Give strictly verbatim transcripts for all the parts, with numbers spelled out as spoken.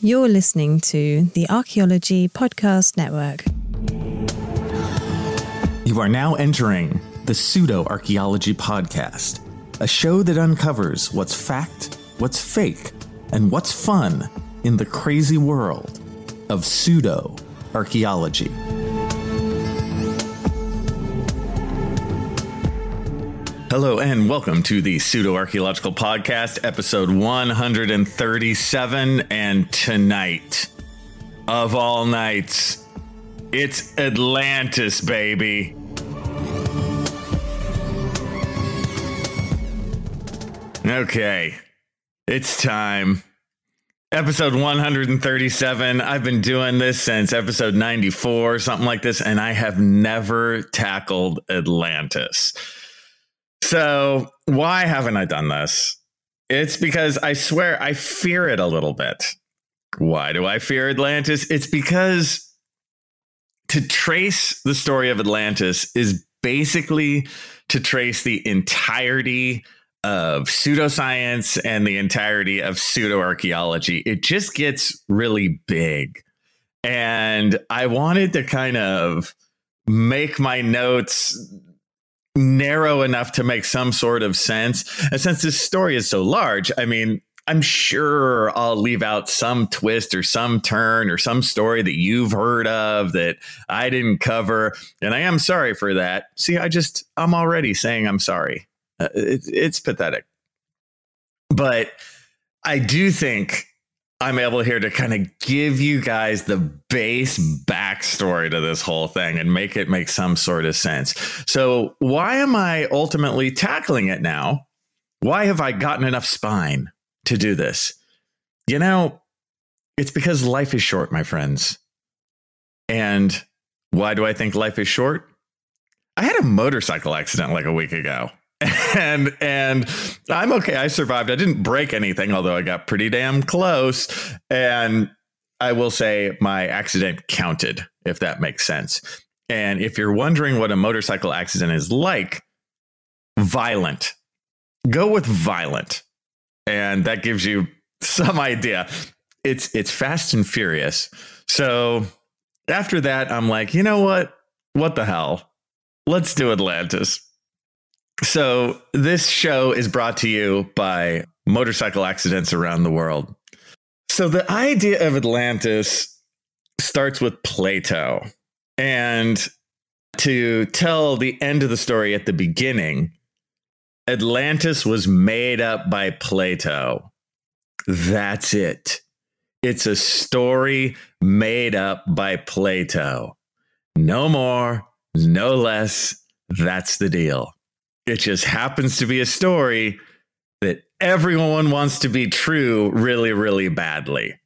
You're listening to the Archaeology Podcast Network. You are now entering the Pseudo-Archaeology Podcast, a show that uncovers what's fact, what's fake, and what's fun in the crazy world of pseudo-archaeology. Hello and welcome to the Pseudo-Archaeological Podcast, episode one hundred thirty-seven, and tonight, of all nights, it's Atlantis, baby. Okay, it's time. Episode one hundred thirty-seven. I've been doing this since episode ninety-four, something like this, and I have never tackled Atlantis. So why haven't I done this? It's because I swear I fear it a little bit. Why do I fear Atlantis? It's because to trace the story of Atlantis is basically to trace the entirety of pseudoscience and the entirety of pseudo-archaeology. It just gets really big. And I wanted to kind of make my notes narrow enough to make some sort of sense. And since this story is so large, I mean, I'm sure I'll leave out some twist or some turn or some story that you've heard of that I didn't cover. And I am sorry for that. See, I just, I'm already saying I'm sorry. Uh, it, it's pathetic. But I do think I'm able here to kind of give you guys the base backstory to this whole thing and make it make some sort of sense. So why am I ultimately tackling it now? Why have I gotten enough spine to do this? You know, it's because life is short, my friends. And why do I think life is short? I had a motorcycle accident like a week ago. And and I'm okay. I survived. I didn't break anything, although I got pretty damn close. And I will say my accident counted, if that makes sense. And if you're wondering what a motorcycle accident is like, violent. Go with violent. And that gives you some idea. It's it's fast and furious. So after that, I'm like, you know what? What the hell? Let's do Atlantis. So this show is brought to you by motorcycle accidents around the world. So the idea of Atlantis starts with Plato. And to tell the end of the story at the beginning, Atlantis was made up by Plato. That's it. It's a story made up by Plato. No more, no less. That's the deal. It just happens to be a story that everyone wants to be true really, really badly.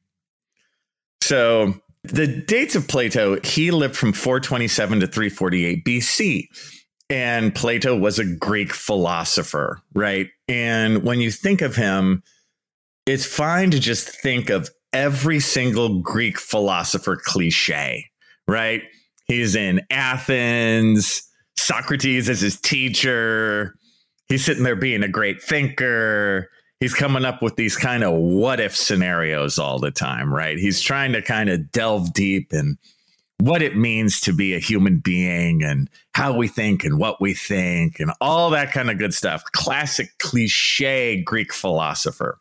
So the dates of Plato, he lived from four twenty-seven to three forty-eight B C. And Plato was a Greek philosopher, right? And when you think of him, it's fine to just think of every single Greek philosopher cliche, right? He's in Athens. Socrates is his teacher. He's sitting there being a great thinker. He's coming up with these kind of what if scenarios all the time, right? He's trying to kind of delve deep in what it means to be a human being and how we think and what we think and all that kind of good stuff. Classic cliche Greek philosopher.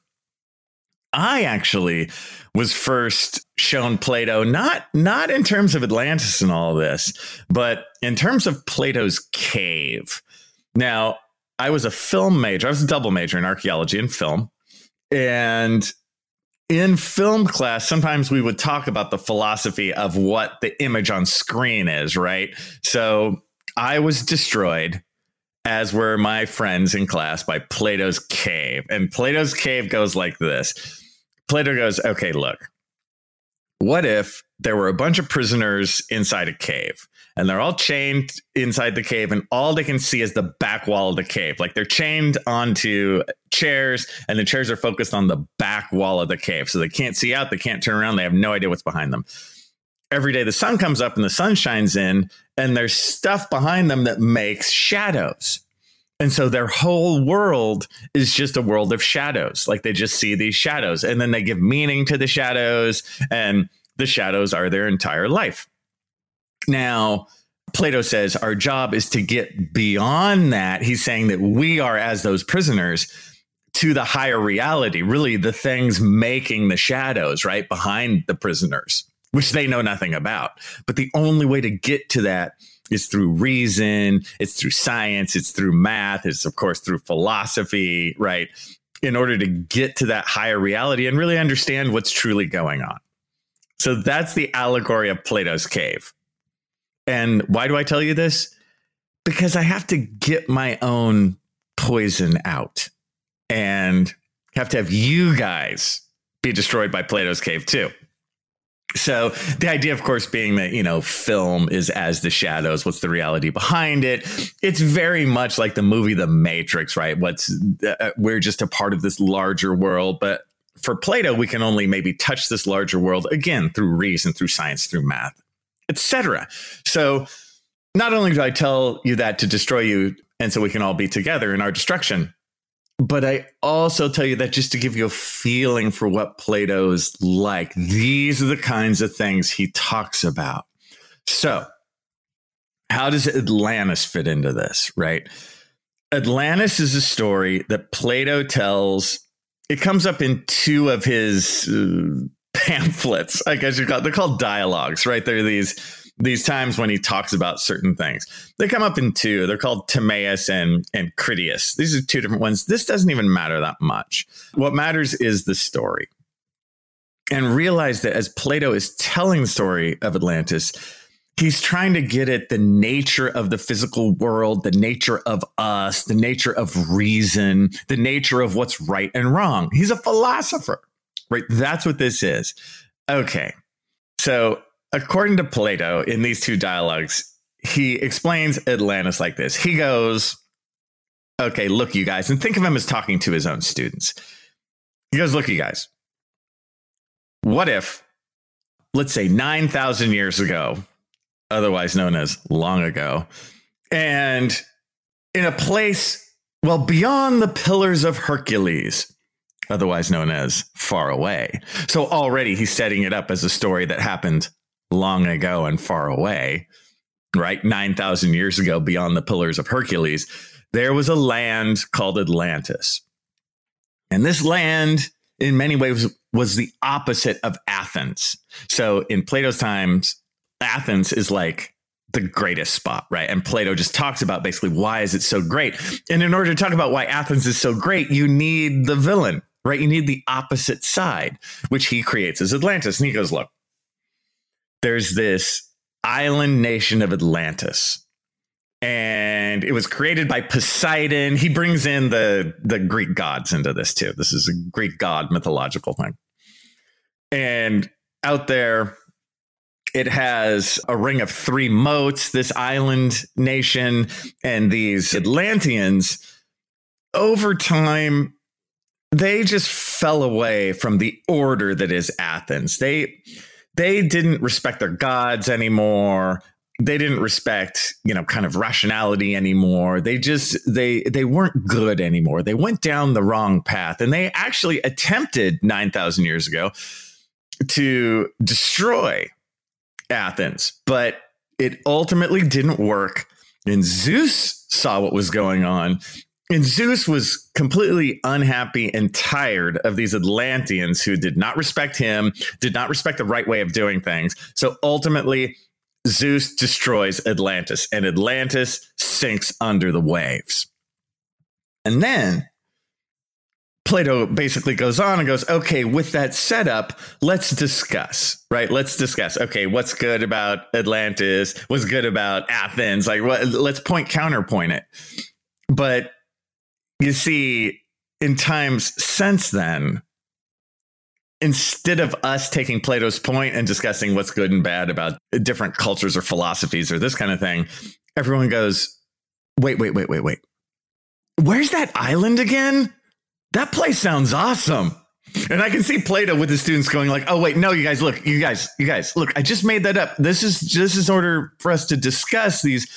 I actually was first shown Plato, not, not in terms of Atlantis and all this, but in terms of Plato's cave. Now, I was a film major. I was a double major in archaeology and film. And in film class, sometimes we would talk about the philosophy of what the image on screen is, right? So I was destroyed, as were my friends in class, by Plato's cave. And Plato's cave goes like this. Plato goes, okay, look, what if there were a bunch of prisoners inside a cave and they're all chained inside the cave and all they can see is the back wall of the cave? Like they're chained onto chairs and the chairs are focused on the back wall of the cave. So they can't see out. They can't turn around. They have no idea what's behind them. Every day the sun comes up and the sun shines in and there's stuff behind them that makes shadows. And so their whole world is just a world of shadows. Like they just see these shadows and then they give meaning to the shadows, and the shadows are their entire life. Now, Plato says our job is to get beyond that. He's saying that we are, as those prisoners, to the higher reality, really the things making the shadows right behind the prisoners, which they know nothing about. But the only way to get to that is through reason, it's through science, it's through math, it's of course through philosophy, right? In order to get to that higher reality and really understand what's truly going on. So that's the allegory of Plato's cave. And why do I tell you this? Because I have to get my own poison out and have to have you guys be destroyed by Plato's cave too. So the idea, of course, being that, you know, film is as the shadows. What's the reality behind it? It's very much like the movie The Matrix, right? What's uh, we're just a part of this larger world. But for Plato, we can only maybe touch this larger world, again, through reason, through science, through math, et cetera. So not only do I tell you that to destroy you and so we can all be together in our destruction, but I also tell you that just to give you a feeling for what Plato's like. These are the kinds of things he talks about. So how does Atlantis fit into this, right? Atlantis is a story that Plato tells. It comes up in two of his uh, pamphlets, I guess you call it. They're called dialogues, right? They're these These times when he talks about certain things. They come up in two. They're called Timaeus and, and Critias. These are two different ones. This doesn't even matter that much. What matters is the story. And realize that as Plato is telling the story of Atlantis, he's trying to get at the nature of the physical world, the nature of us, the nature of reason, the nature of what's right and wrong. He's a philosopher, right? That's what this is. Okay, so according to Plato, in these two dialogues, he explains Atlantis like this. He goes, okay, look, you guys, and think of him as talking to his own students. He goes, look, you guys, what if, let's say nine thousand years ago, otherwise known as long ago, and in a place, well, beyond the Pillars of Hercules, otherwise known as far away. So already he's setting it up as a story that happened long ago and far away, right? nine thousand years ago, beyond the Pillars of Hercules, there was a land called Atlantis. And this land, in many ways, was the opposite of Athens. So in Plato's times, Athens is like the greatest spot, right? And Plato just talks about basically why is it so great? And in order to talk about why Athens is so great, you need the villain, right? You need the opposite side, which he creates as Atlantis. And he goes, look, there's this island nation of Atlantis, and it was created by Poseidon. He brings in the, the Greek gods into this too. This is a Greek god mythological thing. And out there, it has a ring of three moats, this island nation, and these Atlanteans, over time, they just fell away from the order that is Athens. They They didn't respect their gods anymore. They didn't respect, you know, kind of rationality anymore. They just they they weren't good anymore. They went down the wrong path. And they actually attempted nine thousand years ago to destroy Athens. But it ultimately didn't work. And Zeus saw what was going on. And Zeus was completely unhappy and tired of these Atlanteans who did not respect him, did not respect the right way of doing things. So ultimately, Zeus destroys Atlantis, and Atlantis sinks under the waves. And then Plato basically goes on and goes, okay, with that setup, let's discuss, right? Let's discuss, okay, what's good about Atlantis? What's good about Athens? Like, what, let's point counterpoint it. But you see, in times since then, instead of us taking Plato's point and discussing what's good and bad about different cultures or philosophies or this kind of thing, everyone goes, wait, wait, wait, wait, wait. Where's that island again? That place sounds awesome. And I can see Plato with his students going like, oh, wait, no, you guys, look, you guys, you guys, look, I just made that up. This is just in order for us to discuss these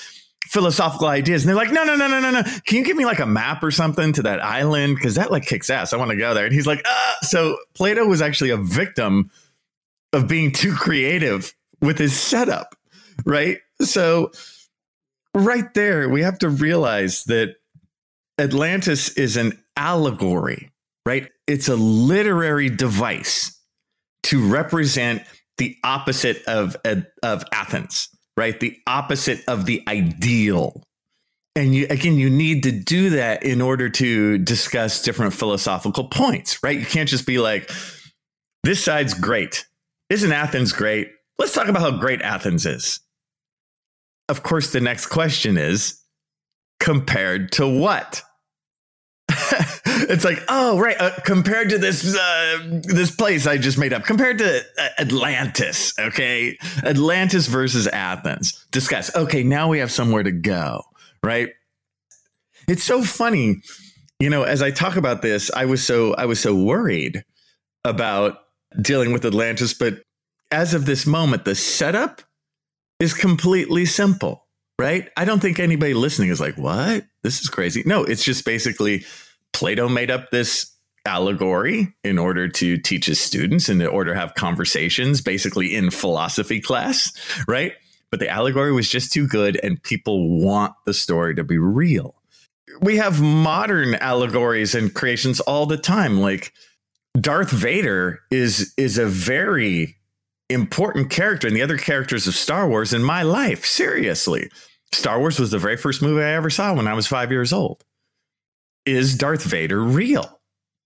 philosophical ideas. And they're like, no, no, no, no, no, no. Can you give me like a map or something to that island? Because that like kicks ass. I want to go there. And he's like, ah. So Plato was actually a victim of being too creative with his setup, right? So right there, we have to realize that Atlantis is an allegory, right? It's a literary device to represent the opposite of, of Athens, right? The opposite of the ideal. And you, again, you need to do that in order to discuss different philosophical points, right? You can't just be like, this side's great. Isn't Athens great? Let's talk about how great Athens is. Of course, the next question is, compared to what? It's like, oh, right. Uh, compared to this uh, this place I just made up, compared to uh, Atlantis. OK, Atlantis versus Athens. Discuss. OK, now we have somewhere to go. Right. It's so funny. You know, as I talk about this, I was so I was so worried about dealing with Atlantis. But as of this moment, the setup is completely simple. Right. I don't think anybody listening is like, what? This is crazy. No, it's just basically Plato made up this allegory in order to teach his students and in order to have conversations basically in philosophy class. Right. But the allegory was just too good and people want the story to be real. We have modern allegories and creations all the time. Like Darth Vader is is a very important character in the other characters of Star Wars in my life. Seriously. Star Wars was the very first movie I ever saw when I was five years old. Is Darth Vader real?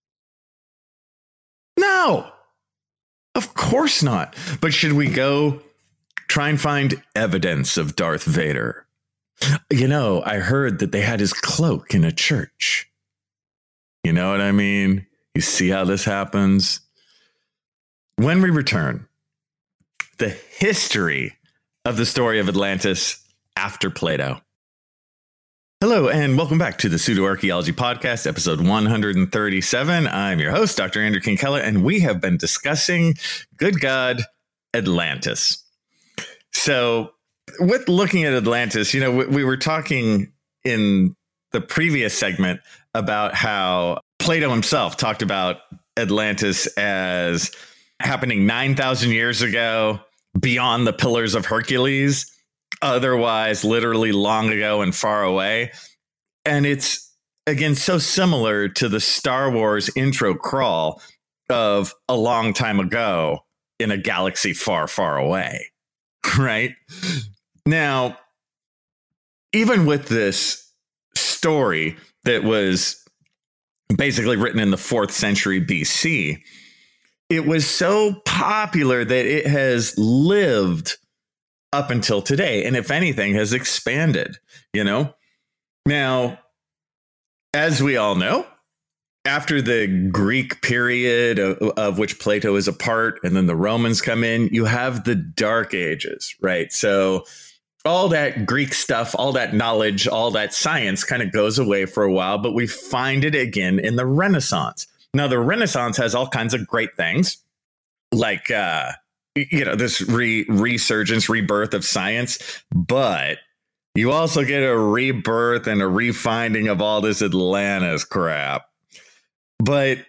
No, of course not. But should we go try and find evidence of Darth Vader? You know, I heard that they had his cloak in a church. You know what I mean? You see how this happens? When we return, the history of the story of Atlantis after Plato. Hello, and welcome back to the Pseudo-Archaeology Podcast, episode one hundred thirty-seven. I'm your host, Doctor Andrew Kinkella, and we have been discussing, good God, Atlantis. So with looking at Atlantis, you know, we, we were talking in the previous segment about how Plato himself talked about Atlantis as happening nine thousand years ago, beyond the Pillars of Hercules, otherwise literally long ago and far away. And it's, again, so similar to the Star Wars intro crawl of a long time ago in a galaxy far, far away. Right? Now, even with this story that was basically written in the fourth century B C, it was so popular that it has lived up until today. And if anything, has expanded, you know. Now, as we all know, after the Greek period of, of which Plato is a part, and then the Romans come in, you have the Dark Ages, right? So all that Greek stuff, all that knowledge, all that science kind of goes away for a while, but we find it again in the Renaissance. Now, the Renaissance has all kinds of great things, like, uh, you know, this re- resurgence, rebirth of science, but you also get a rebirth and a refinding of all this Atlantis crap. But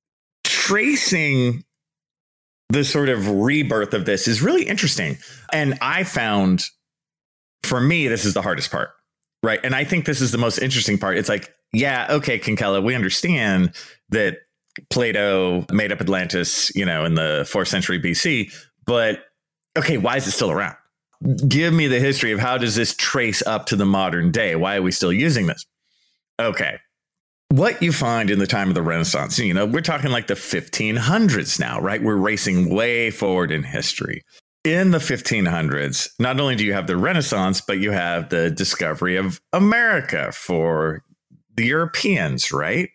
tracing the sort of rebirth of this is really interesting. And I found, for me, this is the hardest part, right? And I think this is the most interesting part. It's like, yeah, okay, Kinkella, we understand that Plato made up Atlantis, you know, in the fourth century B C, but okay, why is it still around? Give me the history of how does this trace up to the modern day? Why are we still using this? Okay. What you find in the time of the Renaissance, you know, we're talking like the fifteen hundreds now, right? We're racing way forward in history. In the fifteen hundreds, not only do you have the Renaissance, but you have the discovery of America for the Europeans, right?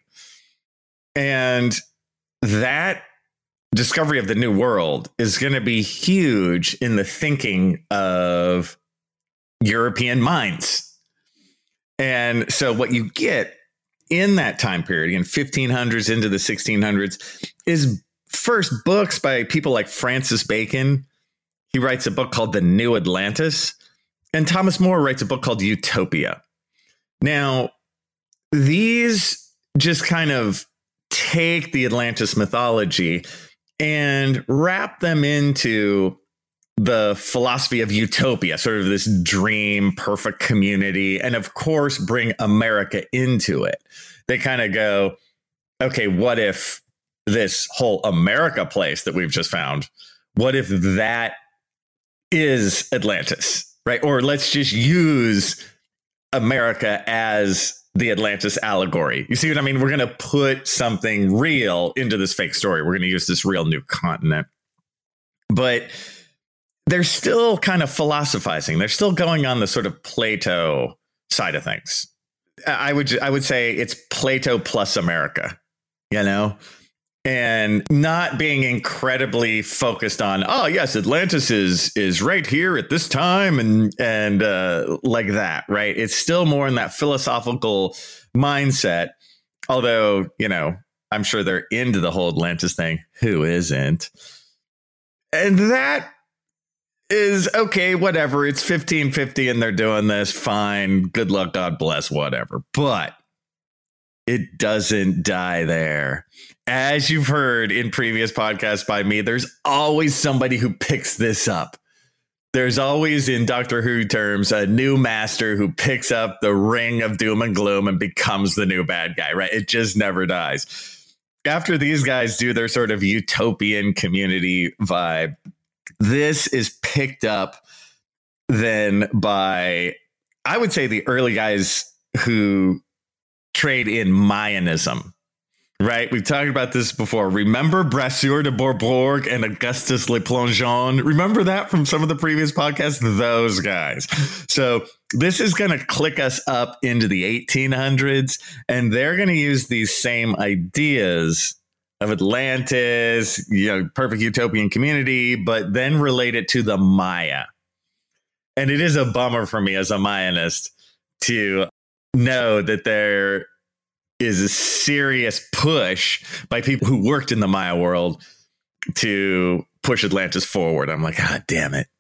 And that discovery of the New World is going to be huge in the thinking of European minds. And so what you get in that time period, in fifteen hundreds into the sixteen hundreds, is first books by people like Francis Bacon. He writes a book called The New Atlantis. And Thomas More writes a book called Utopia. Now, these just kind of take the Atlantis mythology and wrap them into the philosophy of utopia, sort of this dream, perfect community, and of course, bring America into it. They kind of go, okay, what if this whole America place that we've just found, what if that is Atlantis, right? Or let's just use America as the Atlantis allegory. You see what I mean? We're going to put something real into this fake story. We're going to use this real new continent. But they're still kind of philosophizing. They're still going on the sort of Plato side of things. I would I would say it's Plato plus America, you know, and not being incredibly focused on, oh, yes, Atlantis is is right here at this time and and uh, like that. Right. It's still more in that philosophical mindset, although, you know, I'm sure they're into the whole Atlantis thing. Who isn't? And that is okay, whatever. It's fifteen fifty and they're doing this. Fine. Good luck. God bless, whatever. But it doesn't die there. As you've heard in previous podcasts by me, there's always somebody who picks this up. There's always, in Doctor Who terms, a new master who picks up the ring of doom and gloom and becomes the new bad guy, right? It just never dies. After these guys do their sort of utopian community vibe, this is picked up then by, I would say, the early guys who trade in Mayanism, right? We've talked about this before. Remember Brasseur de Bourbourg and Augustus Le Plongeon? Remember that from some of the previous podcasts? Those guys. So this is going to click us up into the eighteen hundreds, and they're going to use these same ideas of Atlantis, you know, perfect utopian community, but then relate it to the Maya. And it is a bummer for me as a Mayanist to know that there is a serious push by people who worked in the Maya world to push Atlantis forward. I'm like, God damn it.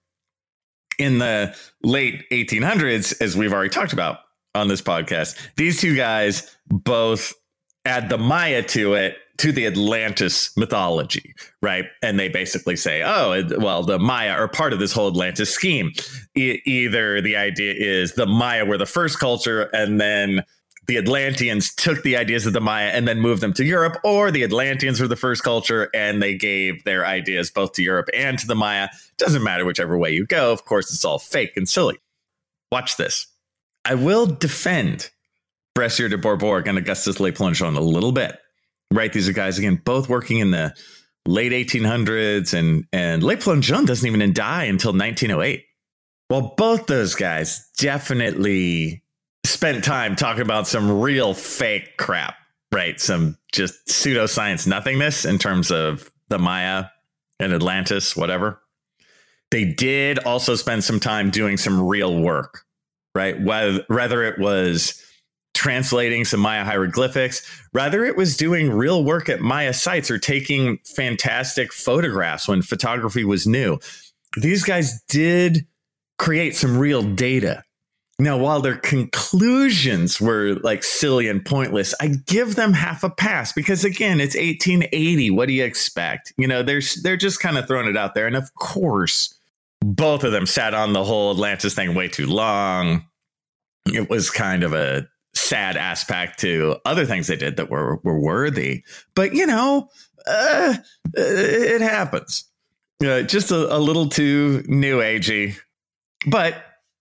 In the late eighteen hundreds, as we've already talked about on this podcast, these two guys both add the Maya to it, to the Atlantis mythology, right? And they basically say, oh, well, the Maya are part of this whole Atlantis scheme. E- either the idea is the Maya were the first culture, and then the Atlanteans took the ideas of the Maya and then moved them to Europe, or the Atlanteans were the first culture and they gave their ideas both to Europe and to the Maya. Doesn't matter whichever way you go. Of course, it's all fake and silly. Watch this. I will defend Brasseur de Bourbourg and Augustus Le Plongeon a little bit. Right, these are guys, again, both working in the late eighteen hundreds, and, and Le Plongeon doesn't even die until nineteen oh eight. Well, both those guys definitely spent time talking about some real fake crap, right? Some just pseudoscience nothingness in terms of the Maya and Atlantis, whatever. They did also spend some time doing some real work, right? Whether, whether it was translating some Maya hieroglyphics, rather it was doing real work at Maya sites or taking fantastic photographs when photography was new. These guys did create some real data. Now, while their conclusions were like silly and pointless, I give them half a pass because, again, it's eighteen eighty. What do you expect? You know, they're, they're just kind of throwing it out there. And of course, both of them sat on the whole Atlantis thing way too long. It was kind of a sad aspect to other things they did that were, were worthy. But, you know, uh, it happens. Uh, just a, a little too new agey, but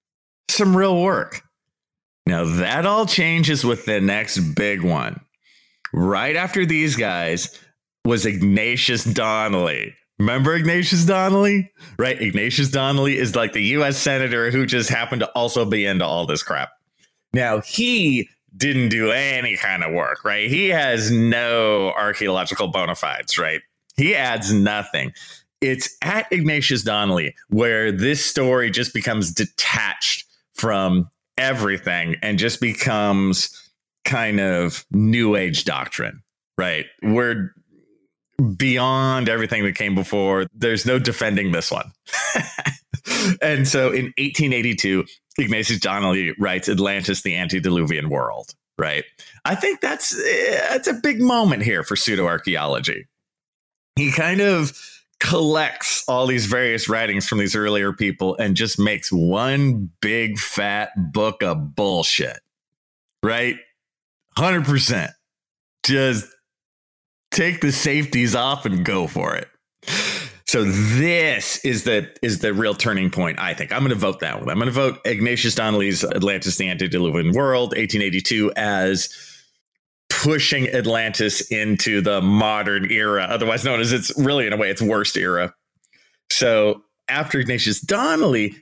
some real work. Now, that all changes with the next big one. Right after these guys was Ignatius Donnelly. Remember Ignatius Donnelly? Right? Ignatius Donnelly is like the U S senator who just happened to also be into all this crap. Now, he didn't do any kind of work, right? He has no archaeological bona fides, right? He adds nothing. It's at Ignatius Donnelly where this story just becomes detached from everything and just becomes kind of new age doctrine, right? We're beyond everything that came before. There's no defending this one. And so in eighteen eighty-two, Ignatius Donnelly writes Atlantis, the Antediluvian World, right? I think that's, that's a big moment here for pseudoarchaeology. He kind of collects all these various writings from these earlier people and just makes one big fat book of bullshit, right? one hundred percent. Just take the safeties off and go for it. So this is the is the real turning point, I think. I'm going to vote that one. I'm going to vote Ignatius Donnelly's Atlantis, the Antediluvian World, eighteen eighty-two, as pushing Atlantis into the modern era, otherwise known as, it's really, in a way, its worst era. So after Ignatius Donnelly,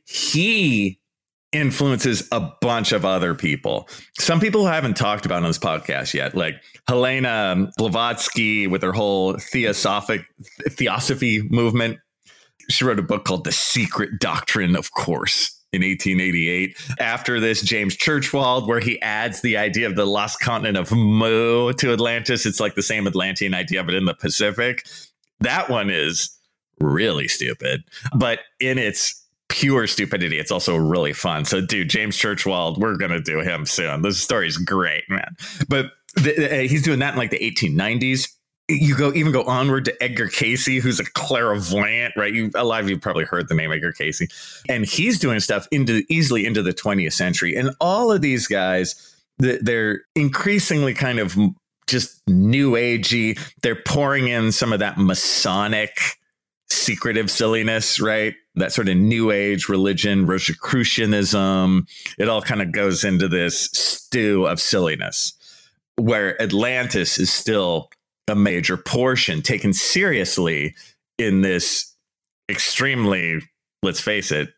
he influences a bunch of other people. Some people who I haven't talked about on this podcast yet, like Helena Blavatsky with her whole theosophic theosophy movement. She wrote a book called The Secret Doctrine of Course in eighteen eighty-eight. After this, James Churchwald, where he adds the idea of the lost continent of Mu to Atlantis. It's like the same Atlantean idea, but in the Pacific. That one is really stupid, but in its pure stupidity, it's also really fun. So, dude, James Churchwald, we're going to do him soon. This story is great, man. But the, uh, he's doing that in like the eighteen nineties. You go even go onward to Edgar Cayce, who's a clairvoyant, right? You, a lot of you probably heard the name Edgar Cayce, and he's doing stuff into easily into the twentieth century. And all of these guys, they're increasingly kind of just new agey. They're pouring in some of that Masonic secretive silliness, right? That sort of new age religion, Rosicrucianism. It all kind of goes into this stew of silliness, where Atlantis is still a major portion taken seriously in this extremely, let's face it,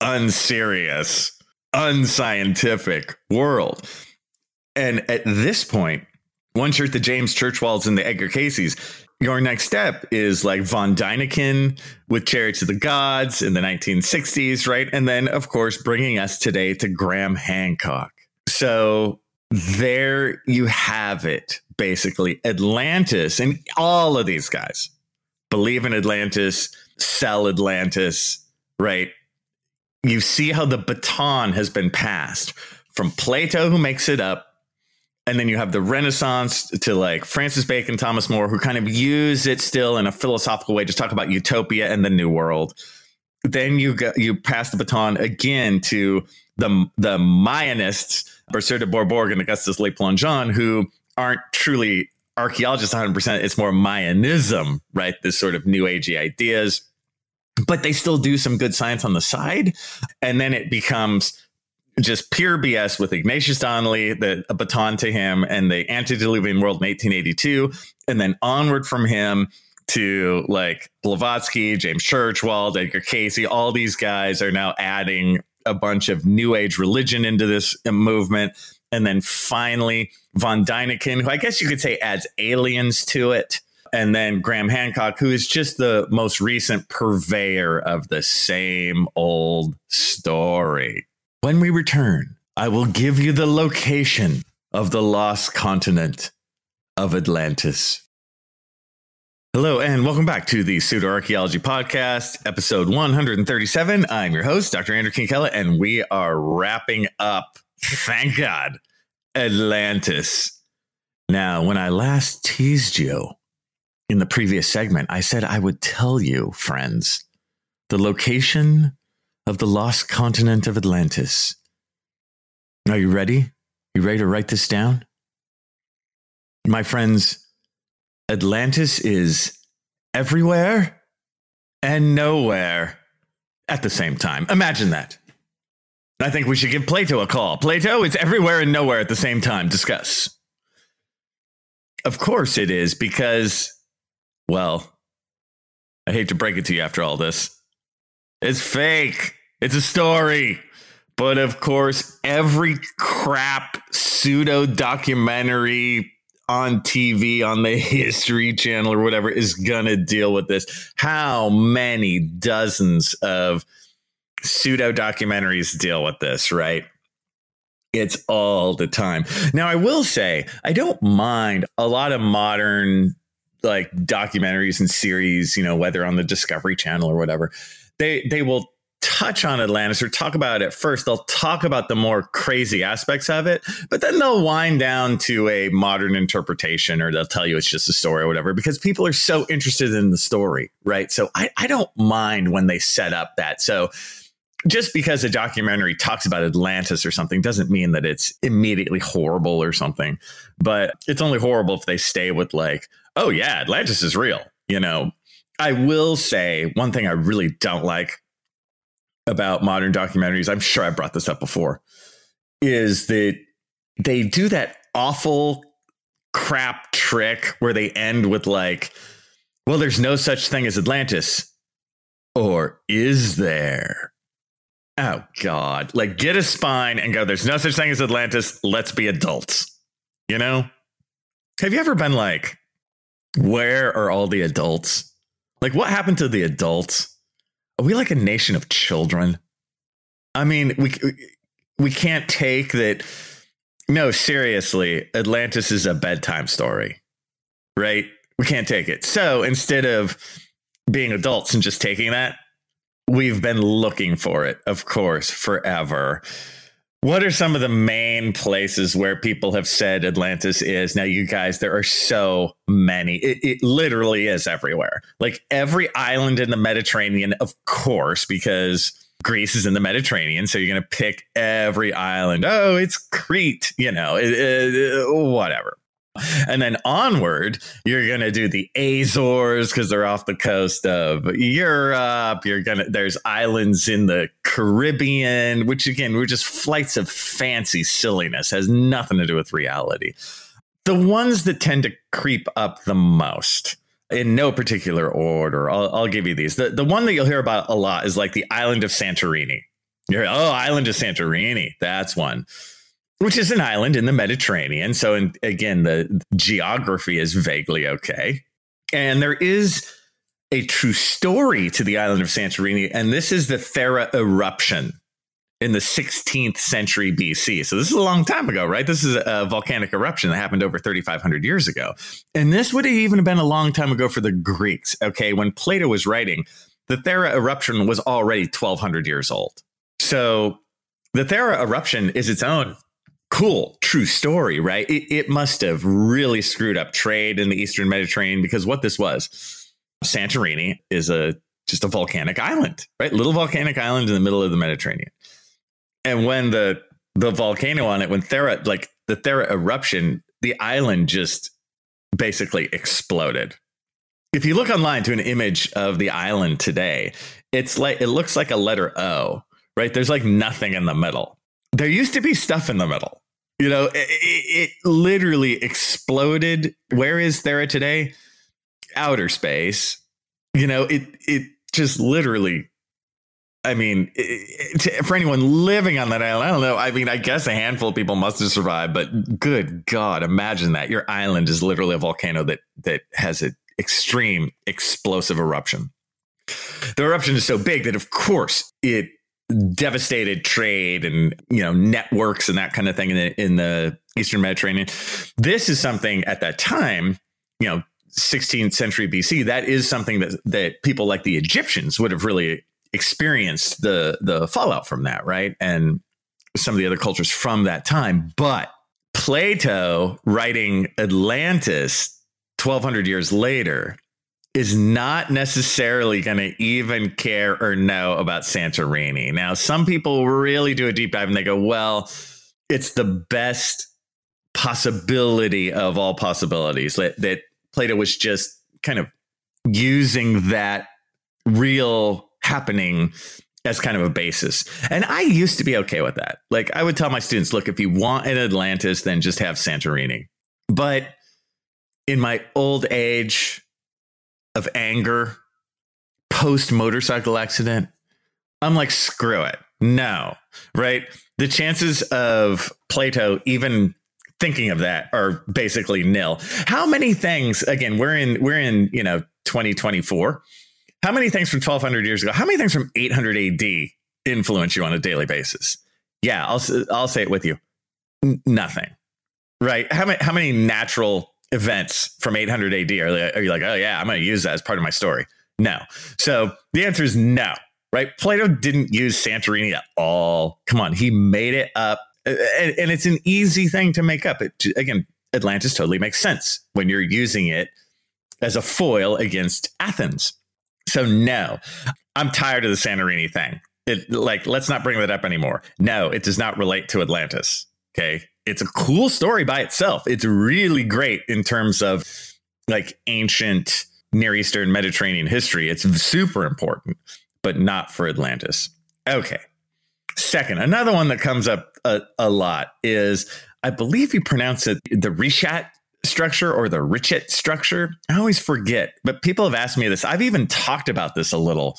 unserious, unscientific world. And at this point, once you're at the James Churchwalds and the Edgar Cayces, your next step is like von Däniken with Chariots of the Gods in the nineteen sixties, right? And then, of course, bringing us today to Graham Hancock. So there you have it, basically. Atlantis, and all of these guys believe in Atlantis, sell Atlantis, right? You see how the baton has been passed from Plato, who makes it up. And then you have the Renaissance to like Francis Bacon, Thomas More, who kind of use it still in a philosophical way, just talk about utopia and the new world. Then you go, you pass the baton again to the the Mayanists, Bercer de Bourbourg and Augustus Le Plongeon, who aren't truly archaeologists one hundred percent. It's more Mayanism, right? This sort of new agey ideas, but they still do some good science on the side. And then it becomes just pure B S with Ignatius Donnelly, the a baton to him, and the Antediluvian World in eighteen eighty-two, and then onward from him to like Blavatsky, James Churchwald, Edgar Cayce. All these guys are now adding a bunch of new age religion into this movement. And then finally, von Däniken, who I guess you could say adds aliens to it. And then Graham Hancock, who is just the most recent purveyor of the same old story. When we return, I will give you the location of the lost continent of Atlantis. Hello, and welcome back to the Pseudoarchaeology Podcast, episode one hundred thirty-seven. I'm your host, Doctor Andrew Kinkella, and we are wrapping up, thank God, Atlantis. Now, when I last teased you in the previous segment, I said I would tell you, friends, the location of the lost continent of Atlantis. Are you ready? You ready to write this down? My friends, Atlantis is everywhere and nowhere at the same time. Imagine that. I think we should give Plato a call. Plato, it's everywhere and nowhere at the same time. Discuss. Of course it is, because, well, I hate to break it to you after all this. It's fake. It's a story. But of course, every crap pseudo documentary on T V, on the History Channel or whatever, is going to deal with this. How many dozens of pseudo documentaries deal with this, right? It's all the time. Now, I will say, I don't mind a lot of modern like documentaries and series, you know, whether on the Discovery Channel or whatever. They they will touch on Atlantis or talk about it first, they'll talk about the more crazy aspects of it, but then they'll wind down to a modern interpretation, or they'll tell you it's just a story or whatever, because people are so interested in the story, right? So I, I don't mind when they set up that. So just because a documentary talks about Atlantis or something doesn't mean that it's immediately horrible or something, but it's only horrible if they stay with like, oh yeah, Atlantis is real. You know, I will say one thing I really don't like about modern documentaries, I'm sure I brought this up before, is that they do that awful crap trick where they end with like, well, there's no such thing as Atlantis. Or is there? Oh, God. Like, get a spine and go, there's no such thing as Atlantis. Let's be adults. You know? Have you ever been like, where are all the adults? Like, what happened to the adults? Are we like a nation of children? I mean, we we can't take that. No, seriously, Atlantis is a bedtime story, right? We can't take it. So instead of being adults and just taking that, we've been looking for it, of course, forever. What are some of the main places where people have said Atlantis is? Now, you guys, there are so many. It, it literally is everywhere. Like every island in the Mediterranean, of course, because Greece is in the Mediterranean. So you're going to pick every island. Oh, it's Crete, you know, it, it, whatever. And then onward, you're going to do the Azores because they're off the coast of Europe. You're going to there's islands in the Caribbean, which, again, were just flights of fancy silliness, has nothing to do with reality. The ones that tend to creep up the most, in no particular order, I'll, I'll give you these. The, the one that you'll hear about a lot is like the island of Santorini. You're, oh, island of Santorini. That's one. Which is an island in the Mediterranean. So, in, again, the geography is vaguely okay. And there is a true story to the island of Santorini. And this is the Thera eruption in the sixteenth century B C. So this is a long time ago, right? This is a volcanic eruption that happened over thirty-five hundred years ago. And this would have even been a long time ago for the Greeks. OK, when Plato was writing, the Thera eruption was already twelve hundred years old. So the Thera eruption is its own cool, true story, right? It, it must have really screwed up trade in the Eastern Mediterranean, because what this was, Santorini is a just a volcanic island, right? Little volcanic island in the middle of the Mediterranean. And when the the volcano on it, when Thera, like the Thera eruption, the island just basically exploded. If you look online to an image of the island today, it's like it looks like a letter O, right? There's like nothing in the middle. There used to be stuff in the middle. You know, it, it literally exploded. Where is Thera today? Outer space. You know, it it just literally. I mean, it, to, for anyone living on that island, I don't know. I mean, I guess a handful of people must have survived, but good God, imagine that. Your island is literally a volcano that that has an extreme explosive eruption. The eruption is so big that, of course, it devastated trade and, you know, networks and that kind of thing in the, in the Eastern Mediterranean. This is something at that time, you know, sixteenth century B C, that is something that that people like the Egyptians would have really experienced the the fallout from that, right? And some of the other cultures from that time. But Plato writing Atlantis twelve hundred years later is not necessarily going to even care or know about Santorini. Now, some people really do a deep dive and they go, well, it's the best possibility of all possibilities, that, that Plato was just kind of using that real happening as kind of a basis. And I used to be okay with that. Like, I would tell my students, look, if you want an Atlantis, then just have Santorini. But in my old age of anger, post motorcycle accident, I'm like, screw it. No, right? The chances of Plato even thinking of that are basically nil. How many things, again, we're in, we're in, you know, twenty twenty-four. How many things from twelve hundred years ago, how many things from eight hundred A D influence you on a daily basis? Yeah, I'll, I'll say it with you. N- nothing, right? How many, how many natural events from eight hundred A D are, are you like, oh yeah, I'm going to use that as part of my story? No. So the answer is no, right? Plato didn't use Santorini at all. Come on, he made it up. And, and it's an easy thing to make up. It, again, Atlantis totally makes sense when you're using it as a foil against Athens. So no, I'm tired of the Santorini thing. It, like, let's not bring that up anymore. No, it does not relate to Atlantis. Okay. It's a cool story by itself. It's really great in terms of like ancient Near Eastern Mediterranean history. It's super important, but not for Atlantis. Okay. Second, another one that comes up a, a lot is, I believe you pronounce it the Richat structure or the Richet structure. I always forget, but people have asked me this. I've even talked about this a little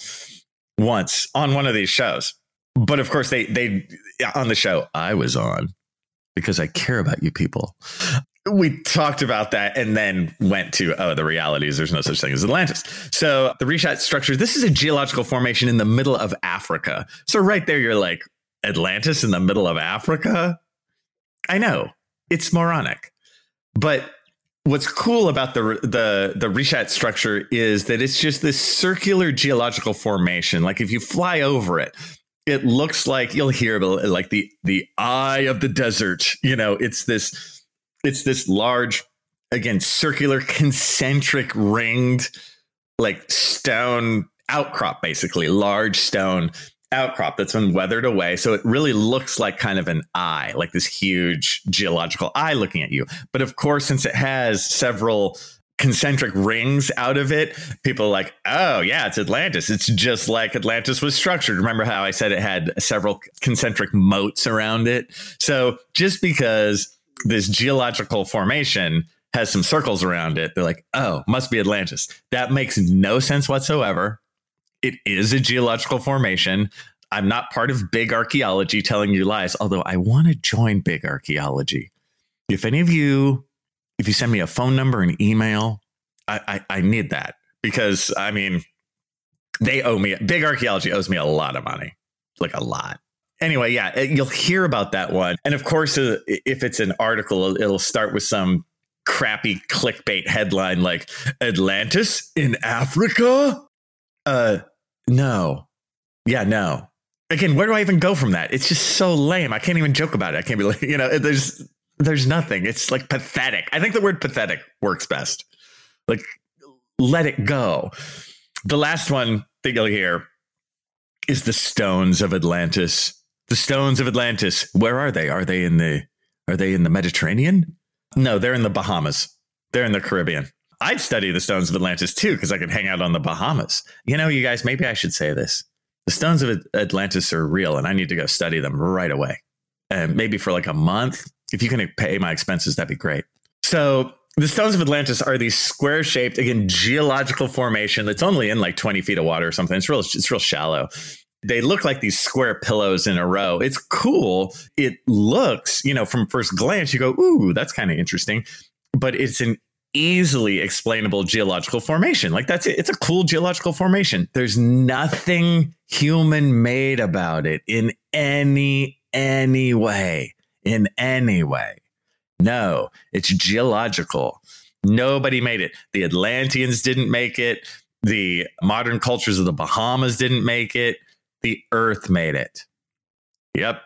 once on one of these shows. But of course, they they on the show I was on, because I care about you people, we talked about that and then went to, oh, the reality is there's no such thing as Atlantis. So the Richat structure, this is a geological formation in the middle of Africa. So right there, you're like, Atlantis in the middle of Africa? I know, it's moronic. But what's cool about the the the Richat structure is that it's just this circular geological formation. Like if you fly over it, it looks like, you'll hear about like the the eye of the desert. You know, it's this it's this large, again, circular, concentric, ringed, like stone outcrop, basically large stone outcrop that's been weathered away. So it really looks like kind of an eye, like this huge geological eye looking at you. But of course, since it has several concentric rings out of it, people are like, oh, yeah, it's Atlantis. It's just like Atlantis was structured. Remember how I said it had several concentric moats around it? So just because this geological formation has some circles around it, they're like, oh, must be Atlantis. That makes no sense whatsoever. It is a geological formation. I'm not part of big archaeology telling you lies, although I want to join big archaeology. If any of you, if you send me a phone number and email, I, I, I need that, because, I mean, they owe me, big archaeology owes me a lot of money, like a lot. Anyway, yeah, you'll hear about that one. And of course, uh, if it's an article, it'll start with some crappy clickbait headline like Atlantis in Africa. Uh, no. Yeah, no. Again, where do I even go from that? It's just so lame. I can't even joke about it. I can't be like, you know, there's there's nothing. It's like pathetic. I think the word pathetic works best. Like, let it go. The last one that you'll hear is the stones of Atlantis. The stones of Atlantis. Where are they? Are they in the are they in the Mediterranean? No, they're in the Bahamas. They're in the Caribbean. I'd study the stones of Atlantis, too, because I could hang out on the Bahamas. You know, you guys, maybe I should say this. The stones of Atlantis are real, and I need to go study them right away. And maybe for like a month. If you can pay my expenses, that'd be great. So the stones of Atlantis are these square shaped, again, geological formation that's only in like twenty feet of water or something. It's real, it's real shallow. They look like these square pillows in a row. It's cool. It looks, you know, from first glance, you go, ooh, that's kind of interesting. But it's an easily explainable geological formation. Like that's it. It's a cool geological formation. There's nothing human made about it in any, any way, in any way. No, it's geological. Nobody made it. The Atlanteans didn't make it. The modern cultures of the Bahamas didn't make it. The Earth made it. Yep.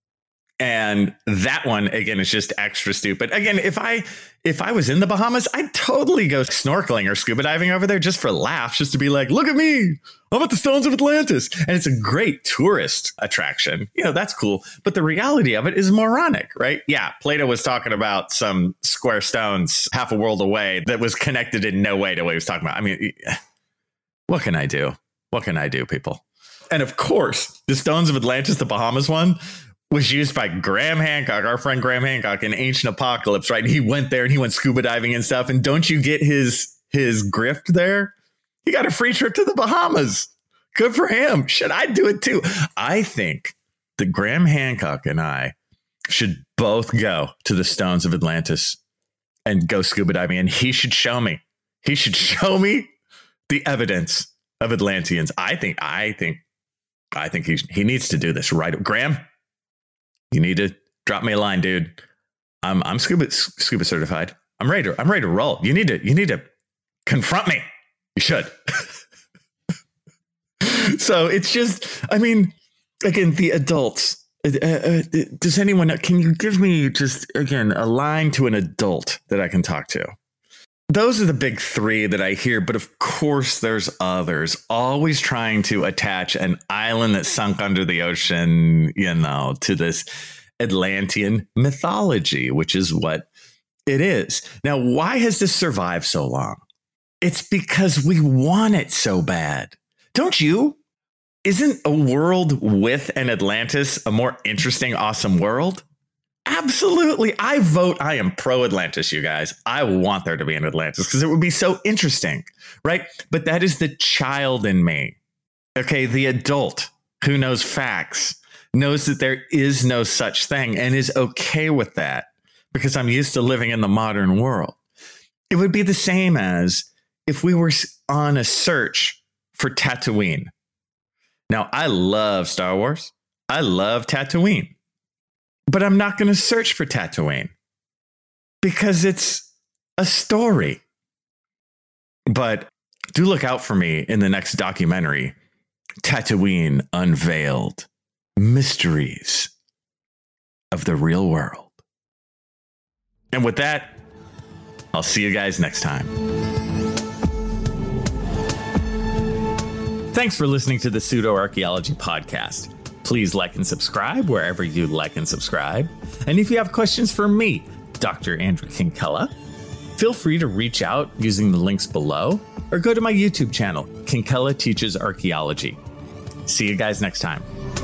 And that one, again, is just extra stupid. Again, if I if I was in the Bahamas, I'd totally go snorkeling or scuba diving over there just for laughs, just to be like, look at me. I'm at the Stones of Atlantis. And it's a great tourist attraction. You know, that's cool. But the reality of it is moronic, right? Yeah, Plato was talking about some square stones half a world away that was connected in no way to what he was talking about. I mean, what can I do? What can I do, people? And of course, the Stones of Atlantis, the Bahamas one, was used by Graham Hancock, our friend Graham Hancock, in Ancient Apocalypse, right? And he went there and he went scuba diving and stuff. And don't you get his his grift there? He got a free trip to the Bahamas. Good for him. Should I do it too? I think that Graham Hancock and I should both go to the Stones of Atlantis and go scuba diving. And he should show me. He should show me the evidence of Atlanteans. I think, I think, I think he he needs to do this right. Graham, you need to drop me a line, dude. I'm I'm scuba scuba certified. I'm ready to I'm ready to roll. You need to you need to confront me. You should. So it's just, I mean, again, the adults. Uh, uh, does anyone, can you give me just, again, a line to an adult that I can talk to? Those are the big three that I hear. But of course, there's others always trying to attach an island that sunk under the ocean, you know, to this Atlantean mythology, which is what it is. Now, why has this survived so long? It's because we want it so bad. Don't you? Isn't a world with an Atlantis a more interesting, awesome world? Absolutely. I vote. I am pro Atlantis, you guys. I want there to be an Atlantis because it would be so interesting, right? But that is the child in me. Okay, the adult who knows facts, knows that there is no such thing and is okay with that because I'm used to living in the modern world. It would be the same as if we were on a search for Tatooine. Now, I love Star Wars. I love Tatooine. But I'm not going to search for Tatooine because it's a story. But do look out for me in the next documentary, Tatooine Unveiled, Mysteries of the Real World. And with that, I'll see you guys next time. Thanks for listening to the Pseudo-Archaeology Podcast. Please like and subscribe wherever you like and subscribe. And if you have questions for me, Doctor Andrew Kinkella, feel free to reach out using the links below or go to my YouTube channel, Kinkella Teaches Archaeology. See you guys next time.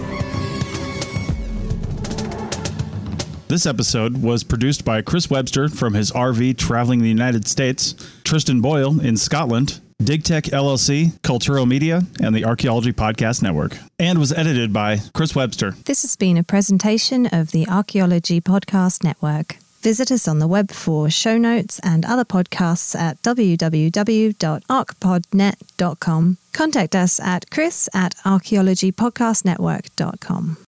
This episode was produced by Chris Webster from his R V traveling the United States, Tristan Boyle in Scotland, DigTech L L C, Cultural Media, and the Archaeology Podcast Network, and was edited by Chris Webster. This has been a presentation of the Archaeology Podcast Network. Visit us on the web for show notes and other podcasts at w w w dot arch pod net dot com. Contact us at chris at archaeology podcast network dot com.